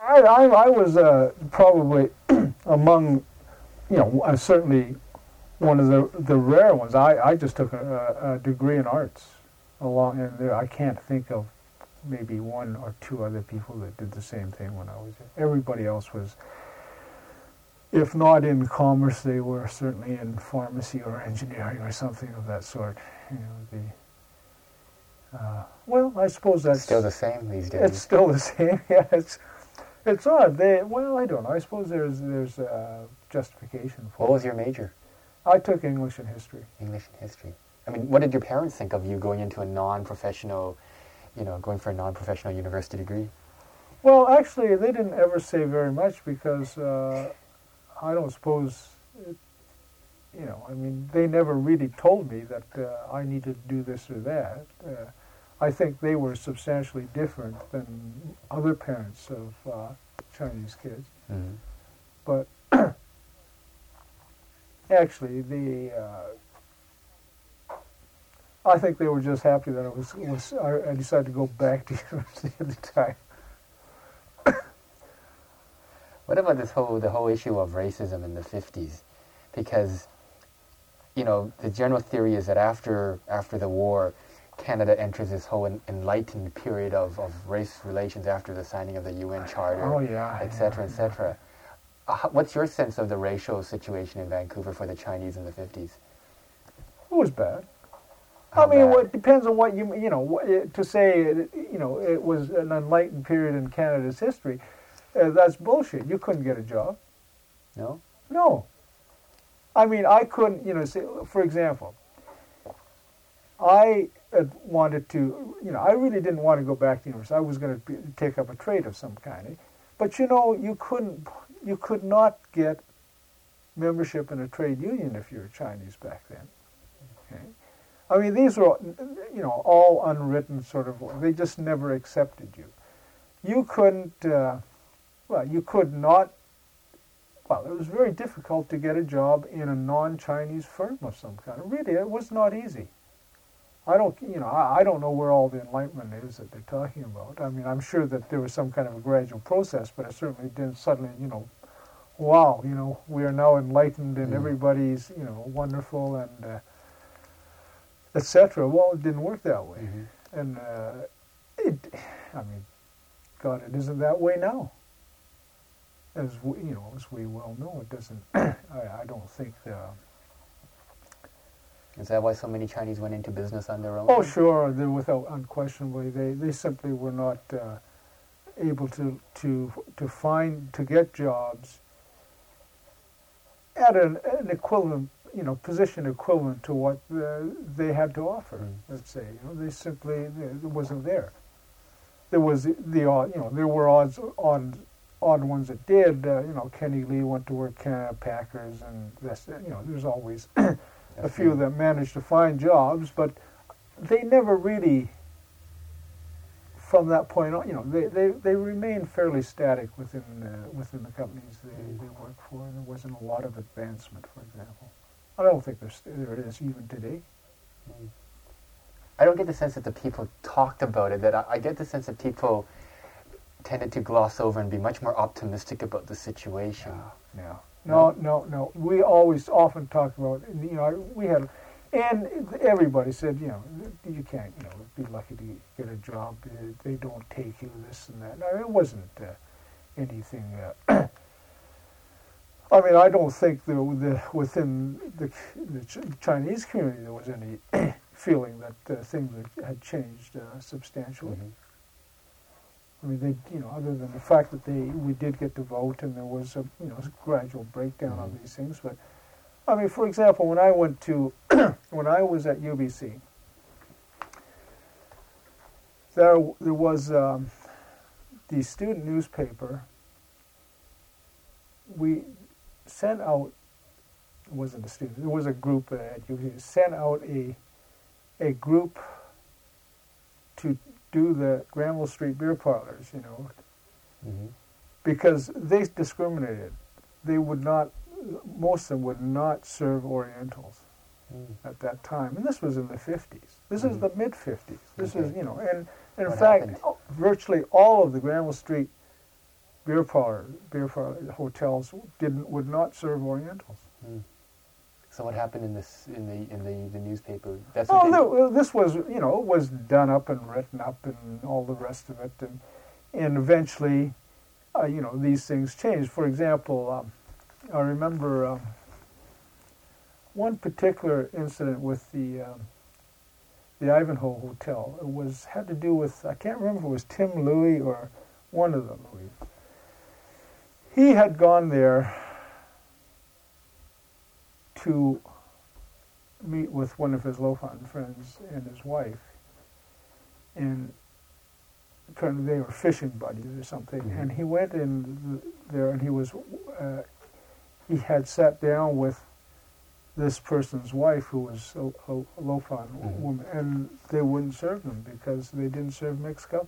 I was probably among, certainly one of the rare ones. I just took a degree in arts along, and I can't think of maybe one or two other people that did the same thing when I was there. Everybody else was, if not in commerce, they were certainly in pharmacy or engineering or something of that sort. Well, I suppose that's still the same these days. It's still the same. Yeah, it's odd. I don't know. I suppose there's justification for it. What was your major? I took English and history. English and history. I mean, what did your parents think of you going into a non-professional, going for a non-professional university degree? Well, actually, they didn't ever say very much because I don't suppose, they never really told me that I needed to do this or that. I think they were substantially different than other parents of Chinese kids. Mm-hmm. But actually, I think they were just happy that I decided to go back to university at the time. What about the whole issue of racism in the 50s? Because, the general theory is that after the war, Canada enters this whole enlightened period of race relations after the signing of the UN Charter, et cetera, et cetera. What's your sense of the racial situation in Vancouver for the Chinese in the 50s? It was bad. How bad? It depends on what to say, it was an enlightened period in Canada's history. That's bullshit. You couldn't get a job. No? No. I couldn't, say, for example, I wanted to, I really didn't want to go back to university. I was going to take up a trade of some kind. But, you could not get membership in a trade union if you're Chinese back then. Okay? These were, all unwritten sort of, they just never accepted you. You couldn't, you could not, it was very difficult to get a job in a non-Chinese firm of some kind. Really, it was not easy. I don't know where all the enlightenment is that they're talking about. I'm sure that there was some kind of a gradual process, but it certainly didn't suddenly, wow, we are now enlightened and everybody's, wonderful and etc. Well, it didn't work that way. Mm-hmm. And God, it isn't that way now. As we well know, it doesn't. I don't think. Is that why so many Chinese went into business on their own? Oh, sure. Unquestionably, they simply were not able to get jobs at an equivalent, position equivalent to what they had to offer. Let's say, they simply it wasn't there. There was the odd, there were odd ones that did. Kenny Lee went to work Canada Packers, and this, there's always a few that managed to find jobs, but they never really, from that point on, they remained fairly static within the companies they worked for. There wasn't a lot of advancement, for example. I don't think there is even today. I don't get the sense that the people talked about it. That I get the sense that people tended to gloss over and be much more optimistic about the situation. Yeah. No. We always often talk about, we had, and everybody said, you can't, be lucky to get a job. They don't take you, this and that. No, it wasn't anything. I don't think within the Chinese community there was any feeling that things had changed substantially. Mm-hmm. Other than the fact that we did get to vote and there was a gradual breakdown of these things. But for example, when I went to when I was at UBC, there was the student newspaper. We sent out. It wasn't a student. There was a group at UBC sent out a group to do the Granville Street beer parlors, because they discriminated. They would not, most of them would not serve Orientals at that time. And this was in the 50s. This is the mid-50s. This is, and in fact, virtually all of the Granville Street beer parlor hotels would not serve Orientals. Mm. So what happened in the newspaper? That's Oh, what this was was done up and written up and all the rest of it, and eventually, these things changed. For example, I remember one particular incident with the Ivanhoe Hotel. It had to do with, I can't remember if it was Tim Louis or one of the Louis. He had gone there to meet with one of his Lofoten friends and his wife, and they were fishing buddies or something. Mm-hmm. And he went in there, and he had sat down with this person's wife, who was a Lofoten mm-hmm. woman, and they wouldn't serve them because they didn't serve mixed couples.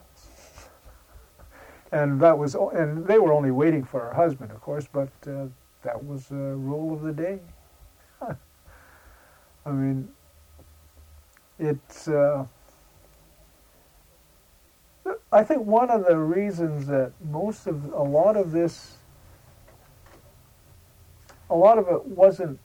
And they were only waiting for her husband, of course, but that was a rule of the day. I mean, it's. I think one of the reasons that a lot of it wasn't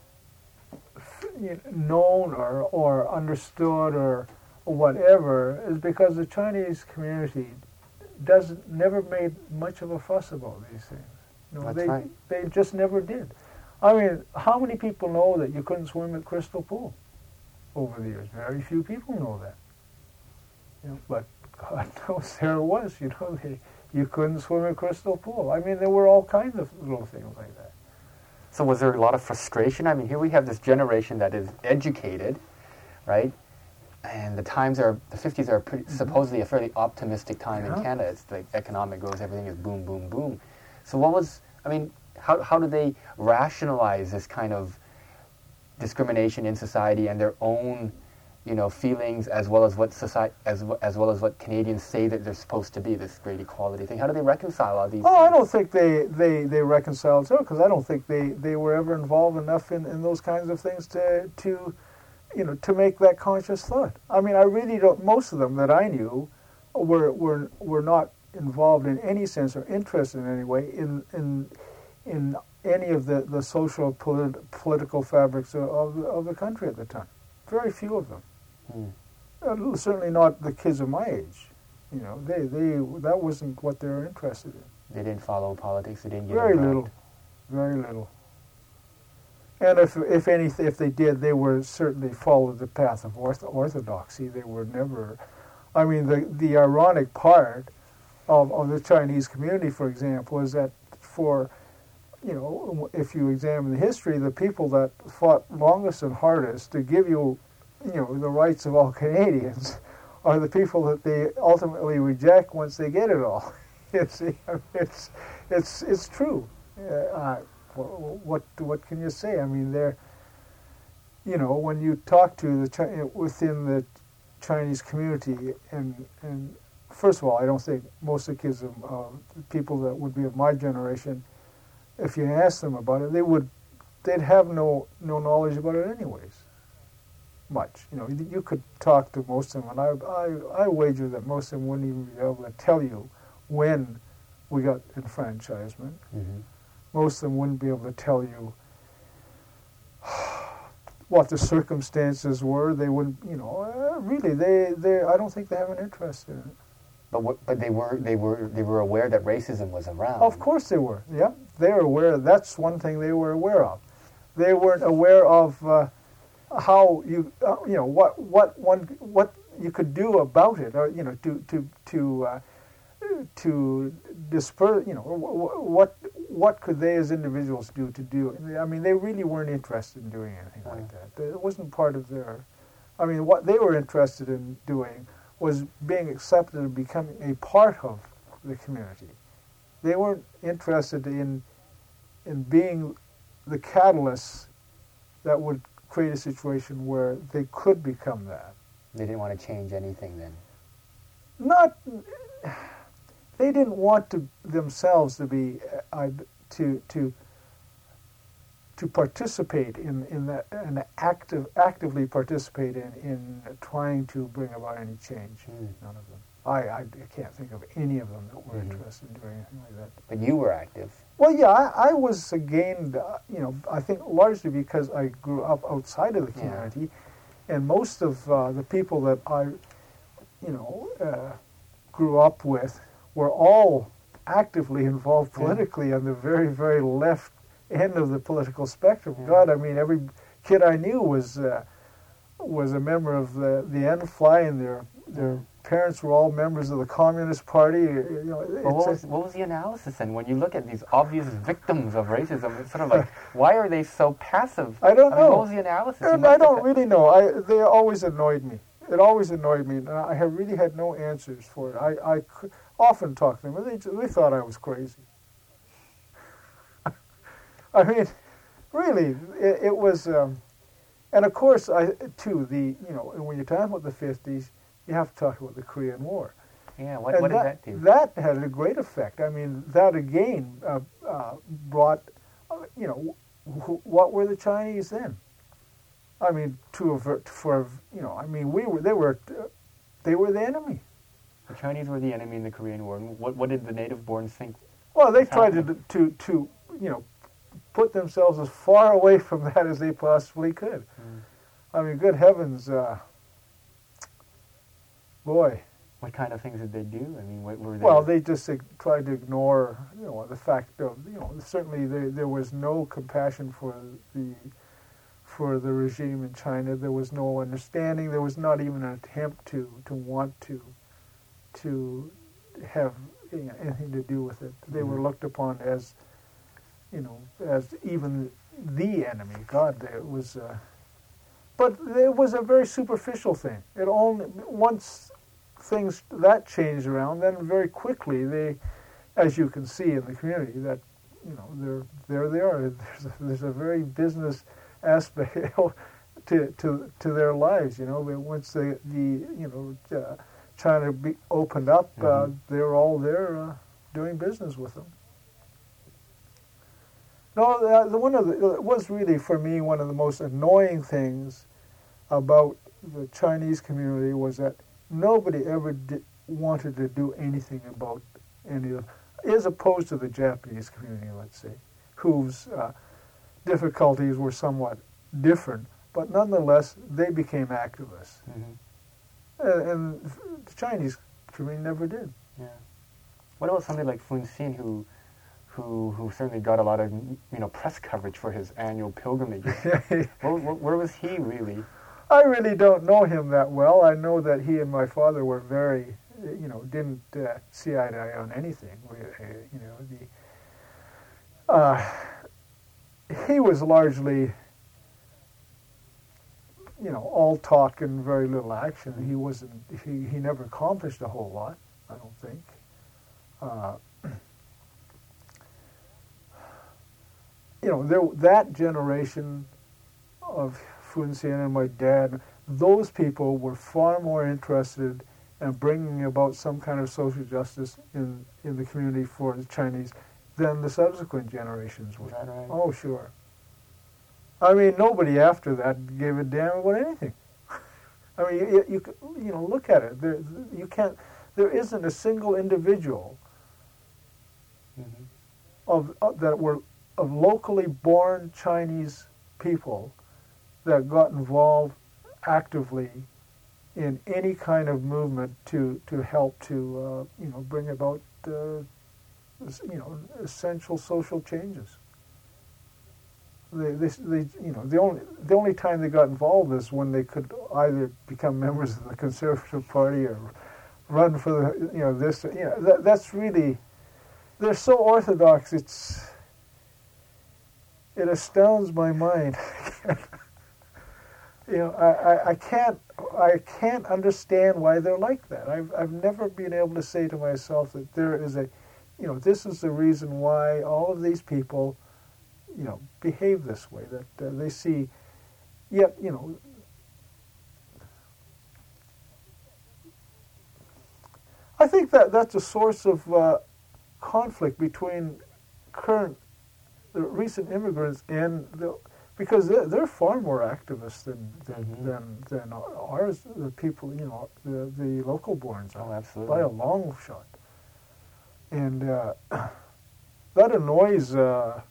known or understood or whatever is because the Chinese community never made much of a fuss about these things. That's right. They just never did. I mean, how many people know that you couldn't swim at Crystal Pool over the years? Very few people know that. But God knows there it was. You couldn't swim at Crystal Pool. I mean, there were all kinds of little things like that. So was there a lot of frustration? I mean, here we have this generation that is educated, right? And the 50s are supposedly a fairly optimistic time in Canada. It's like economic growth, everything is boom, boom, boom. So how do they rationalize this kind of discrimination in society and their own, feelings, as well as what society, as well as what Canadians say that they're supposed to be, this great equality thing? How do they reconcile all these? Oh, I don't think they reconciled it, because I don't think they were ever involved enough in those kinds of things to make that conscious thought. I mean, I really don't. Most of them that I knew were not involved in any sense or interested in any way in any of the social political fabrics of the country at the time. Very few of them. Certainly not the kids of my age. That wasn't what they were interested in. They didn't follow politics. They didn't get very involved. Very little. And if they did, they were certainly followed the path of orthodoxy. They were never. I mean, the ironic part of the Chinese community, for example, is that if you examine the history, the people that fought longest and hardest to give you, the rights of all Canadians are the people that they ultimately reject once they get it all. It's true. What can you say? I mean, when you talk to within the Chinese community, and first of all, I don't think most of the kids of people that would be of my generation, if you ask them about it, they'd have no knowledge about it anyways. Much, you could talk to most of them, and I wager that most of them wouldn't even be able to tell you when we got enfranchisement. Mm-hmm. Most of them wouldn't be able to tell you what the circumstances were. They wouldn't, really. They I don't think they have an interest in it. But they were aware that racism was around. Of course they were. Yeah, they were aware. That's one thing they were aware of. They weren't aware of how what you could do about it, or to disperse. What could they as individuals do to do it? I mean, they really weren't interested in doing anything like that. It wasn't part of their. I mean, what they were interested in doing was being accepted and becoming a part of the community. They weren't interested in being the catalyst that would create a situation where they could become that. They didn't want to change anything then? They didn't want themselves to be to participate in that, and actively participate in trying to bring about any change. None of them. I can't think of any of them that were interested in doing anything like that. But you were active. Well, yeah, I was gained, I think largely because I grew up outside of the community, and most of the people that I, grew up with were all actively involved politically on the very, very left end of the political spectrum. God, I mean, every kid I knew was a member of the NFLY, and their parents were all members of the Communist Party. What was the analysis then? When you look at these obvious victims of racism, it's sort of like, why are they so passive? I don't know. What was the analysis? I don't really know. They always annoyed me. It always annoyed me, and I have really had no answers for it. I could often talk to them, and they thought I was crazy. I mean, really, it was, and of course, when you're talking about the 50s, you have to talk about the Korean War. Yeah, what did that do? That had a great effect. I mean, that again brought, what were the Chinese then? I mean, they were the enemy. The Chinese were the enemy in the Korean War. And what did the native-borns think? Well, they tried to put themselves as far away from that as they possibly could. I mean, good heavens, boy. What kind of things did they do? I mean, what were they? Well, they just tried to ignore, the fact of, certainly there was no compassion for the regime in China. There was no understanding. There was not even an attempt to want to have anything to do with it. They were looked upon as, as even the enemy. God, it was. But it was a very superficial thing. It only once things that changed around, then very quickly they, as you can see in the community, that there they are. There's a very business aspect to their lives. Once China opened up, they're all there doing business with them. No, it was really for me one of the most annoying things about the Chinese community was that nobody ever wanted to do anything about any of, as opposed to the Japanese community, let's say, whose difficulties were somewhat different, but nonetheless they became activists, and the Chinese community never did. Yeah. What about somebody like Fun Hsin, who certainly got a lot of press coverage for his annual pilgrimage? Where was he really? I really don't know him that well. I know that he and my father were very, didn't see eye to eye on anything. He was largely, all talk and very little action. He wasn't. He never accomplished a whole lot, I don't think. That generation of Fun Hsin and my dad, those people were far more interested in bringing about some kind of social justice in the community for the Chinese than the subsequent generations were. Is that right? Oh, sure. I mean, nobody after that gave a damn about anything. I mean, you look at it. There isn't a single individual that were of locally born Chinese people that got involved actively in any kind of movement to help to bring about essential social changes. The only time they got involved is when they could either become members of the Conservative Party or run for the that's really, they're so orthodox. It astounds my mind. I can't understand why they're like that. I've never been able to say to myself that there is this is the reason why all of these people, behave this way. That they see, yet I think that's a source of conflict between the recent immigrants and because they're far more activists than ours, the people, the local borns are. Oh, absolutely. By a long shot. And that annoys the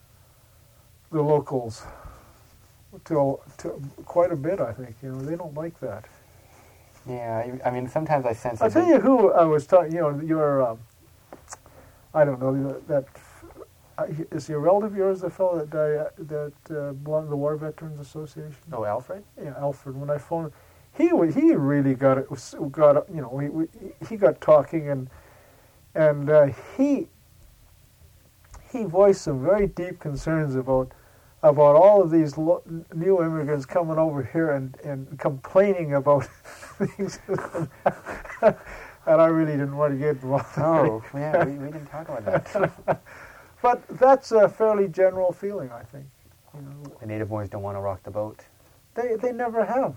locals to quite a bit, I think. They don't like that. Yeah, I mean, sometimes I sense. I'll tell you who I was talking. Your I don't know that. Is he a relative of yours, the fellow that died, that belonged to the War Veterans Association? Oh, Alfred? Yeah, Alfred. When I phoned him, he really got he got talking and he voiced some very deep concerns about all of these new immigrants coming over here and complaining about things. And I really didn't want to get involved. Oh, yeah, we didn't talk about that. But that's a fairly general feeling, I think. The native borns don't want to rock the boat. They never have.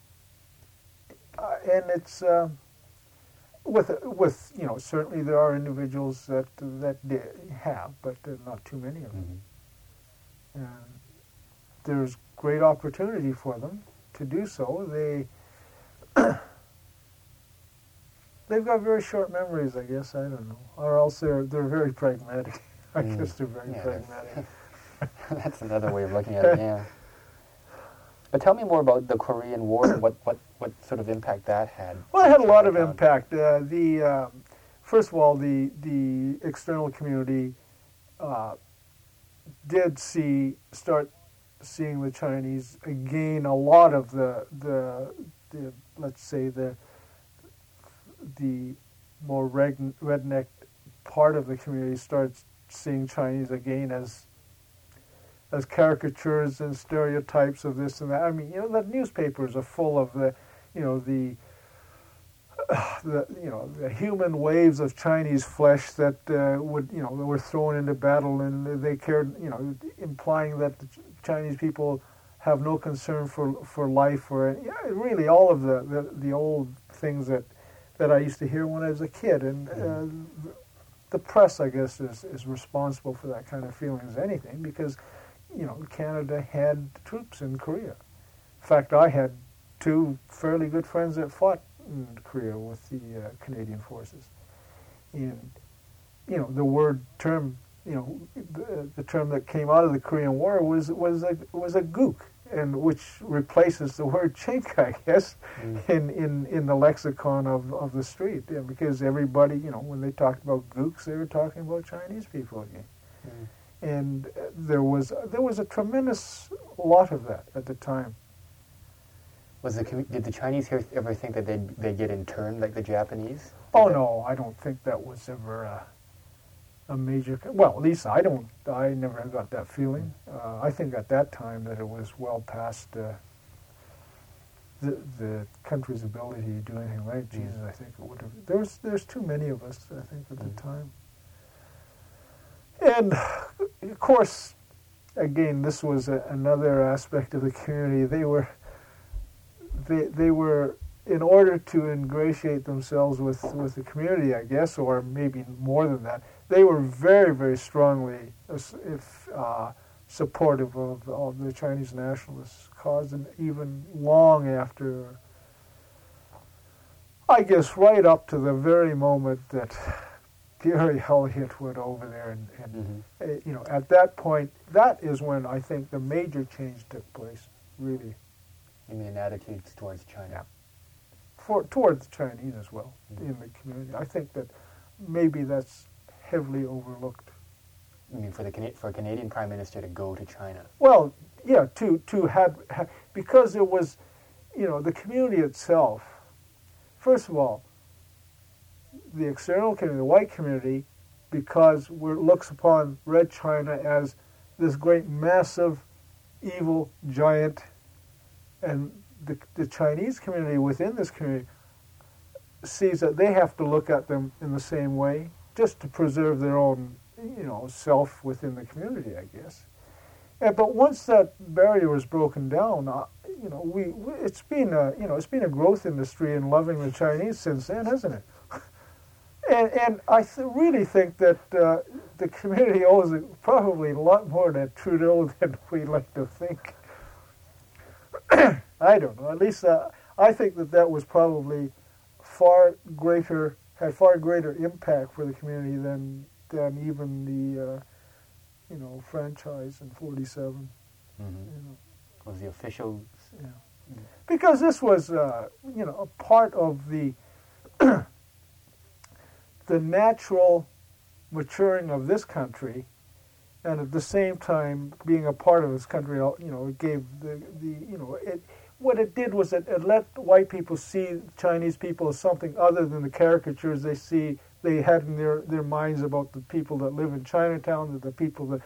And it's with certainly there are individuals that have, but not too many of them. Mm-hmm. And there's great opportunity for them to do so. They've got very short memories, I guess. I don't know, or else they're very pragmatic. I guess they're very pragmatic. That's another way of looking at it. Yeah. But tell me more about the Korean War and what sort of impact that had. Well, it had a lot of impact. First of all, the external community did start seeing the Chinese gain a lot of the let's say the more redneck part of the community starts seeing Chinese again as caricatures and stereotypes of this and that. I mean, the newspapers are full of the human waves of Chinese flesh that were thrown into battle, and they cared, implying that the Chinese people have no concern for life, or really all of the old things that I used to hear when I was a kid. And the press, I guess, is responsible for that kind of feeling as anything, because Canada had troops in Korea. In fact, I had two fairly good friends that fought in Korea with the Canadian forces. And the term that came out of the Korean War was a gook, and which replaces the word chink, I guess, in the lexicon of the street. Yeah, because everybody, when they talked about gooks, they were talking about Chinese people again. And there was a tremendous lot of that at the time. Did the Chinese here ever think that they'd get interned like the Japanese? No, I don't think that was ever a major. Well, at least I never got that feeling. I think at that time that it was well past the country's ability to do anything like Jesus. I think it would have. There's too many of us, I think, at the time. And of course, again, this was another aspect of the community. They were, in order to ingratiate themselves with the community, I guess, or maybe more than that, they were very, very strongly supportive of the Chinese nationalist cause, and even long after, I guess, right up to the very moment that Gary Elliott went over there, and at that point, that is when I think the major change took place, really. You mean attitudes towards China? Yeah. Towards the Chinese as well, in the community. I think that maybe that's heavily overlooked. You mean for a Canadian Prime Minister to go to China? Well, yeah, to have because it was, the community itself. First of all, the external community, the white community, because looks upon Red China as this great, massive, evil giant, and the Chinese community within this community sees that they have to look at them in the same way, just to preserve their own, self within the community, I guess. But once that barrier was broken down, it's been a growth industry in loving the Chinese since then, hasn't it? And I really think that the community owes probably a lot more to Trudeau than we like to think. I don't know. At least I think that was probably had far greater impact for the community than even the franchise in '47. Mm-hmm. Was the official? Yeah. Because this was a part of the the natural maturing of this country, and at the same time being a part of this country. It gave what it did was it let white people see Chinese people as something other than the caricatures they had in their minds about the people that live in Chinatown, the people that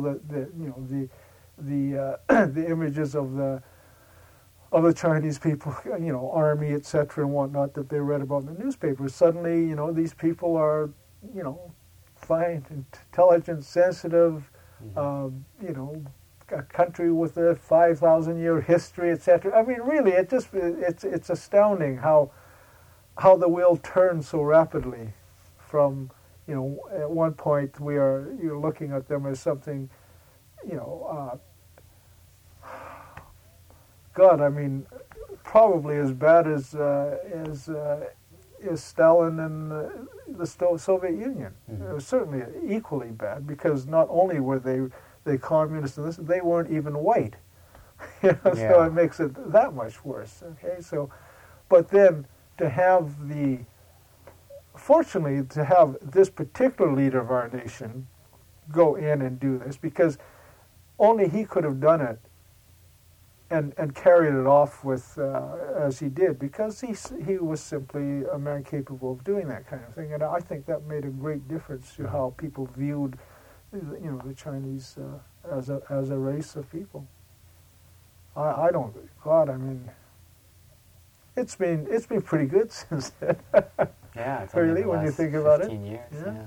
the images of the Chinese people, army, etc. and whatnot that they read about in the newspapers. Suddenly, these people are, fine, intelligent, sensitive, a country with a 5,000-year history, etc. I mean, really, it's astounding how the wheel turns so rapidly. From, at one point you're looking at them as something, God, I mean, probably as bad as Stalin and the Soviet Union. Mm-hmm. It was certainly equally bad because not only were they communists and this, they weren't even white. So it makes it that much worse. Okay, but then fortunately to have this particular leader of our nation go in and do this, because only he could have done it and carried it off with as he did, because he was simply a man capable of doing that kind of thing, and I think that made a great difference to how people viewed the Chinese as a race of people. I mean, it's been pretty good since then. Yeah, it's really, when you think about it. 15 years, yeah. Mm.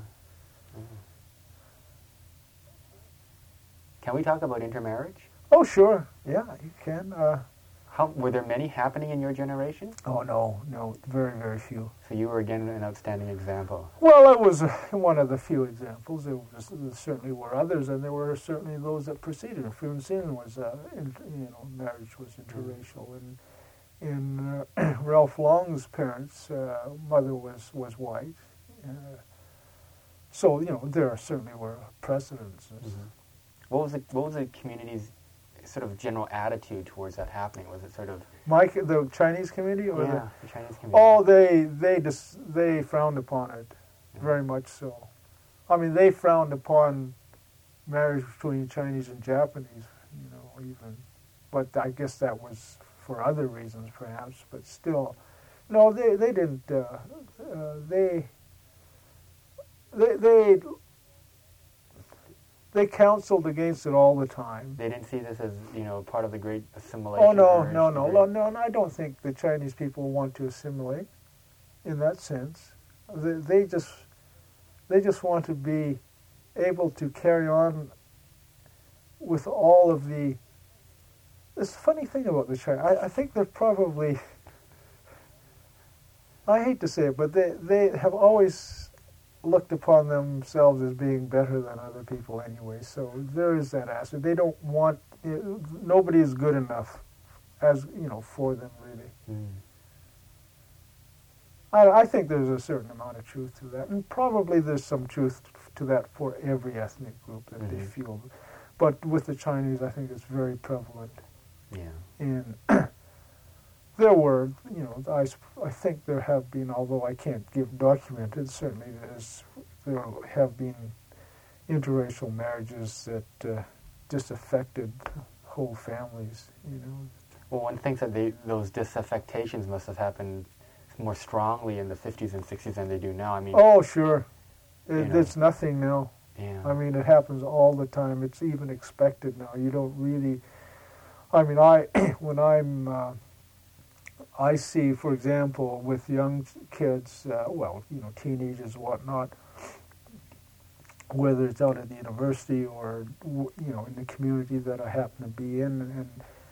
Can we talk about intermarriage? Oh, sure. Yeah, you can. Were there many happening in your generation? Oh, no, very, very few. So you were again an outstanding example. Well, I was one of the few examples. There certainly were others, and there were certainly those that preceded. Fun Sin was, marriage was interracial, and Ralph Long's parents' mother was white. So there certainly were precedents. Mm-hmm. What was the community's sort of general attitude towards that happening? Was it sort of the Chinese community, or the Chinese community? Oh, they frowned upon it, very much so. I mean, they frowned upon marriage between Chinese and Japanese, even. But I guess that was for other reasons, perhaps. But still, no, they didn't. They counseled against it all the time. They didn't see this as, part of the great assimilation. Oh, no, I don't think the Chinese people want to assimilate in that sense. They just want to be able to carry on with all of the... This funny thing about the Chinese, I think they're probably... I hate to say it, but they have always looked upon themselves as being better than other people anyway. So there is that aspect. They don't want... Nobody is good enough for them, really. Mm. I think there's a certain amount of truth to that, and probably there's some truth to that for every ethnic group that they feel. But with the Chinese, I think it's very prevalent. Yeah. And there were, I think there have been, although I can't give documented, certainly there have been interracial marriages that just affected whole families, Well, one thinks that those disaffectations must have happened more strongly in the 50s and 60s than they do now. I mean... Oh, sure. It's nothing now. Yeah. I mean, it happens all the time. It's even expected now. You don't really... I mean, when I see, for example, with young kids, teenagers and whatnot, whether it's out at the university or, in the community that I happen to be in, and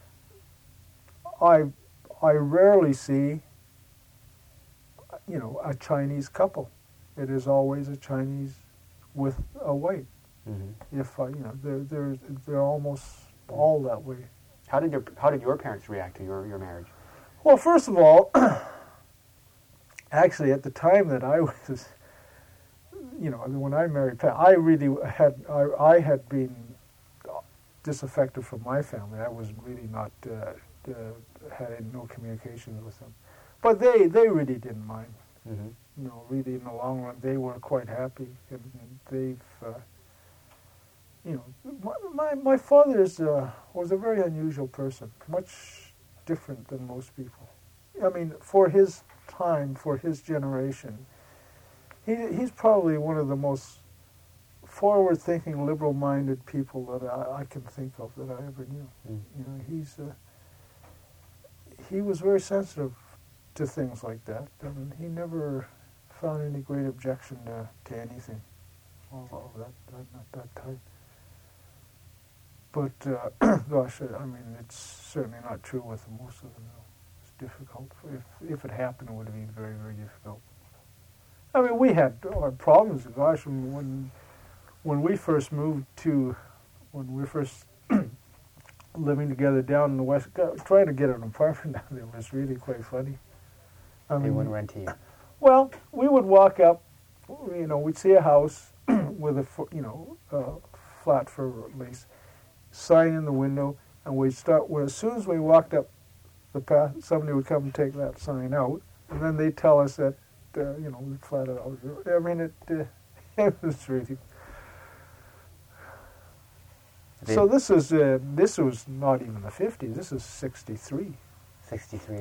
I rarely see, a Chinese couple. It is always a Chinese with a white. Mm-hmm. If they're almost all that way. How did your parents react to your marriage? Well, first of all, actually, at the time that I was, when I married Pat, I really I had been disaffected from my family. I was really not had no communications with them, but they really didn't mind. Mm-hmm. Really in the long run, they were quite happy, and they've. My father was a very unusual person, much different than most people. I mean, for his time, for his generation, he's probably one of the most forward-thinking, liberal-minded people that I can think of that I ever knew. Mm. He was very sensitive to things like that, and he never found any great objection to anything of that type. But, gosh, I mean, it's certainly not true with most of them. It's difficult. If it happened, it would have been very, very difficult. I mean, we had our problems, gosh, when we first moved when we first living together down in the West, trying to get an apartment down there was really quite funny. I mean, they wouldn't rent to you? Well, we would walk up, we'd see a house with a flat for lease, sign in the window, and we'd start, as soon as we walked up the path, somebody would come and take that sign out, and then they'd tell us that, we flat out. I mean, it was really... So this was not even the 50s, this is 63. 63.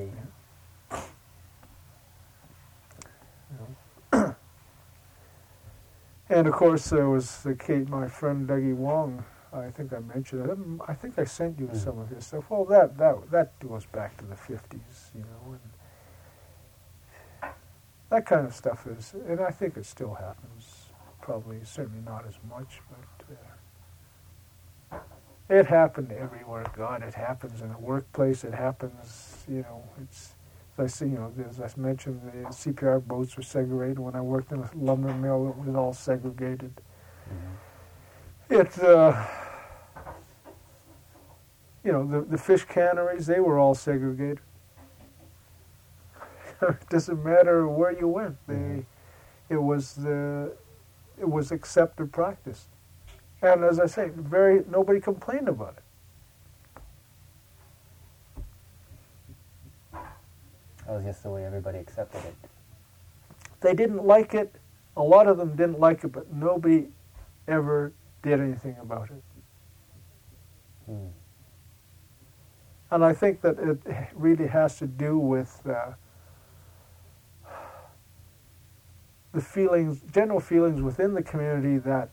Yeah. And of course there was my friend Dougie Wong. I think I mentioned it. I think I sent you some of his stuff. Well, that goes back to the 50s, and that kind of stuff is, and I think it still happens. Probably, certainly not as much, but it happened everywhere. God, it happens in the workplace. It happens, it's. As I mentioned, the CPR boats were segregated. When I worked in a lumber mill, it was all segregated. Mm-hmm. The fish canneries, they were all segregated. It doesn't matter where you went. It was accepted practice. And as I say, nobody complained about it. That was just the way everybody accepted it. They didn't like it. A lot of them didn't like it, but nobody ever did anything about it. Hmm. And I think that it really has to do with the general feelings within the community that,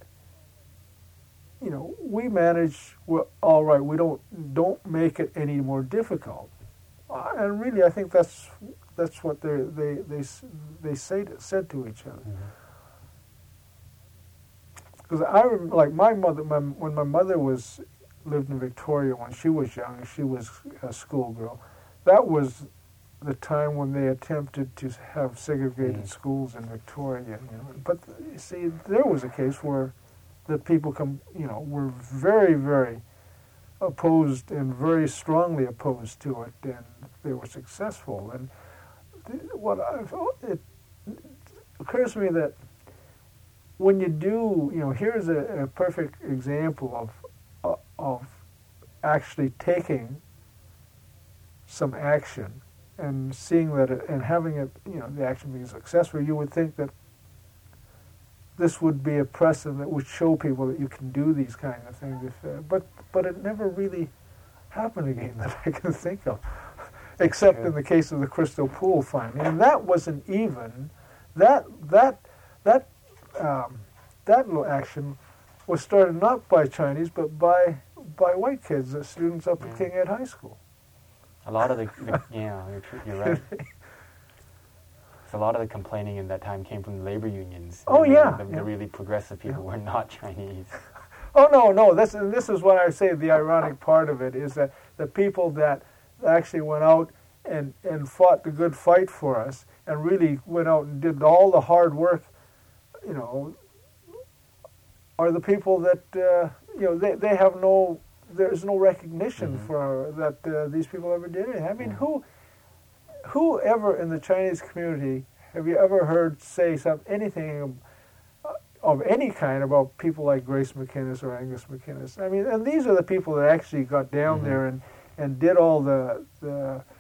we manage, we're all right, we don't make it any more difficult. And really, I think that's what they said to each other. Because I remember, like my mother, when my mother lived in Victoria when she was young, she was a schoolgirl. That was the time when they attempted to have segregated schools in Victoria. But you see, there was a case where the people were very, very opposed and very strongly opposed to it, and they were successful. And it occurs to me that when you do, here's a perfect example of actually taking some action and seeing that and having it, the action being successful. You would think that this would be a precedent that would show people that you can do these kind of things. But it never really happened again that I can think of, except in the case of the Crystal Pool finding, and that wasn't even that little action was started not by Chinese but by white kids, students up at King Ed High School. A lot of you're right. A lot of the complaining in that time came from the labor unions. The really progressive people were not Chinese. Oh no! This is what I say. The ironic part of it is that the people that actually went out and fought the good fight for us and really went out and did all the hard work, are the people that they have there's no recognition for that these people ever did anything. I mean, who ever in the Chinese community have you ever heard say anything of any kind about people like Grace McInnes or Angus McInnes? I mean, and these are the people that actually got down there and did all the